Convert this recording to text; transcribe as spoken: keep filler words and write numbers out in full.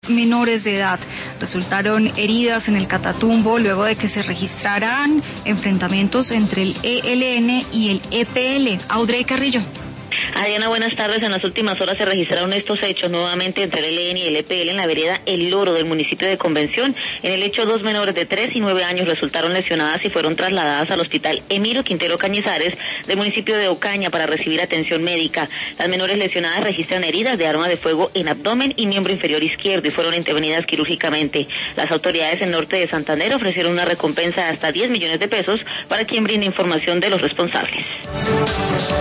menores de edad resultaron heridas en el Catatumbo luego de que se registraran enfrentamientos entre el E L N y el E P L. Audrey Carrillo. Adriana, buenas tardes. En las últimas horas se registraron estos hechos nuevamente entre el E L N y el E P L en la vereda El Loro del municipio de Convención. En el hecho, dos menores de tres y nueve años resultaron lesionadas y fueron trasladadas al hospital Emilio Quintero Cañizares del municipio de Ocaña para recibir atención médica. Las menores lesionadas registran heridas de arma de fuego en abdomen y miembro inferior izquierdo y fueron intervenidas quirúrgicamente. Las autoridades en norte de Santander ofrecieron una recompensa de hasta diez millones de pesos para quien brinde información de los responsables.